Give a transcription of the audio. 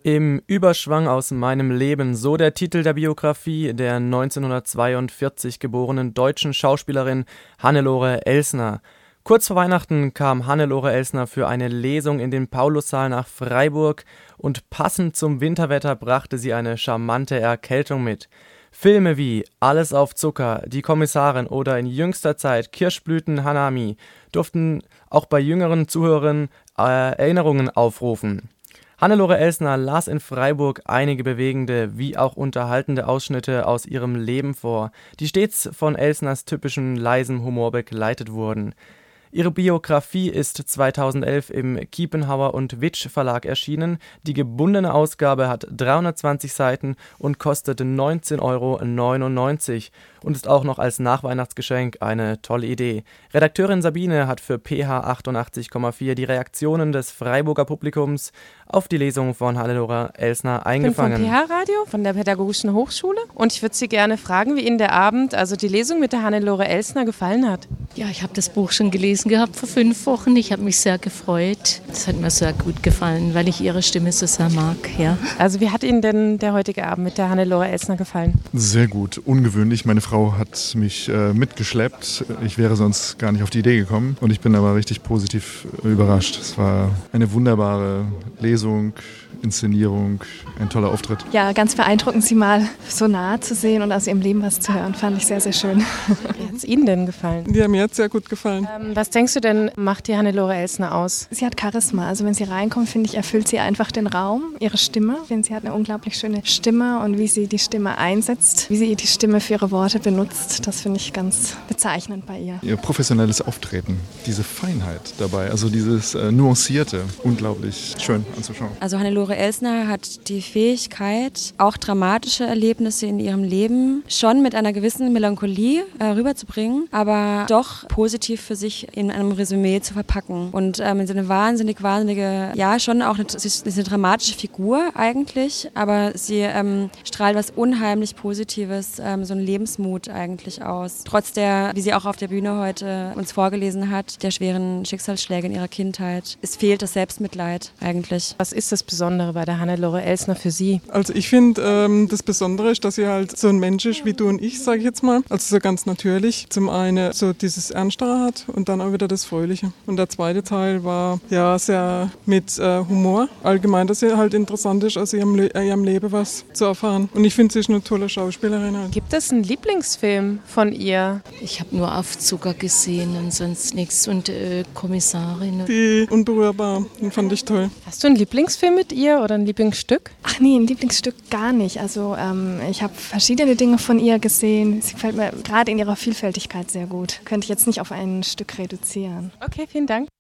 Im Überschwang aus meinem Leben, so der Titel der Biografie der 1942 geborenen deutschen Schauspielerin Hannelore Elsner. Kurz vor Weihnachten kam Hannelore Elsner für eine Lesung in den Paulussaal nach Freiburg und passend zum Winterwetter brachte sie eine charmante Erkältung mit. Filme wie Alles auf Zucker, Die Kommissarin oder in jüngster Zeit Kirschblüten Hanami durften auch bei jüngeren Zuhörern Erinnerungen aufrufen. Hannelore Elsner las in Freiburg einige bewegende wie auch unterhaltende Ausschnitte aus ihrem Leben vor, die stets von Elsners typischem leisem Humor begleitet wurden. Ihre Biografie ist 2011 im Kiepenhauer und Witsch Verlag erschienen. Die gebundene Ausgabe hat 320 Seiten und kostet 19,99 € und ist auch noch als Nachweihnachtsgeschenk eine tolle Idee. Redakteurin Sabine hat für PH 88,4 die Reaktionen des Freiburger Publikums auf die Lesung von Hannelore Elsner eingefangen. Ich bin vom PH-Radio, von der Pädagogischen Hochschule, und ich würde Sie gerne fragen, wie Ihnen der Abend, also die Lesung mit der Hannelore Elsner, gefallen hat. Ja, ich habe das Buch schon gelesen gehabt vor 5 Wochen. Ich habe mich sehr gefreut. Das hat mir sehr gut gefallen, weil ich ihre Stimme so sehr mag. Ja. Also wie hat Ihnen denn der heutige Abend mit der Hannelore Elsner gefallen? Sehr gut, ungewöhnlich. Meine Frau hat mich mitgeschleppt. Ich wäre sonst gar nicht auf die Idee gekommen und ich bin aber richtig positiv überrascht. Es war eine wunderbare Lesung, Inszenierung, ein toller Auftritt. Ja, ganz beeindruckend, sie mal so nah zu sehen und aus ihrem Leben was zu hören, fand ich sehr, sehr schön. Wie hat es Ihnen denn gefallen? Ja, mir hat es sehr gut gefallen. Was denkst du denn, macht die Hannelore Elsner aus? Sie hat Charisma, also wenn sie reinkommt, finde ich, erfüllt sie einfach den Raum, ihre Stimme. Ich finde, sie hat eine unglaublich schöne Stimme und wie sie die Stimme einsetzt, wie sie die Stimme für ihre Worte benutzt, das finde ich ganz bezeichnend bei ihr. Ihr professionelles Auftreten, diese Feinheit dabei, also dieses Nuancierte, unglaublich schön anzuschauen. Also Hannelore Elsner hat die Fähigkeit, auch dramatische Erlebnisse in ihrem Leben schon mit einer gewissen Melancholie rüberzubringen, aber doch positiv für sich in einem Resümee zu verpacken. Und sie ist eine wahnsinnige, ja schon auch sie ist eine dramatische Figur eigentlich, aber sie strahlt was unheimlich Positives, so einen Lebensmut eigentlich aus. Trotz der, wie sie auch auf der Bühne heute uns vorgelesen hat, der schweren Schicksalsschläge in ihrer Kindheit. Es fehlt das Selbstmitleid eigentlich. Was ist das Besondere bei der Hannelore Elsner für Sie? Also ich finde, das Besondere ist, dass sie halt so ein Mensch ist wie du und ich, sage ich jetzt mal. Also so ganz natürlich. Zum einen so dieses Ernstere hat und dann auch wieder das Fröhliche. Und der zweite Teil war ja sehr mit Humor. Allgemein, dass sie halt interessant ist, aus ihrem Leben was zu erfahren. Und ich finde, sie ist eine tolle Schauspielerin halt. Gibt es einen Lieblingsfilm von ihr? Ich habe nur Auf Zucker gesehen und sonst nichts. Und Kommissarin. Die Unberührbar, den fand ich toll. Hast du einen Lieblingsfilm mit ihr oder ein Lieblingsstück? Ach nee, ein Lieblingsstück gar nicht. Also ich habe verschiedene Dinge von ihr gesehen. Sie gefällt mir gerade in ihrer Vielfältigkeit sehr gut. Könnte ich jetzt nicht auf ein Stück reduzieren. Okay, vielen Dank.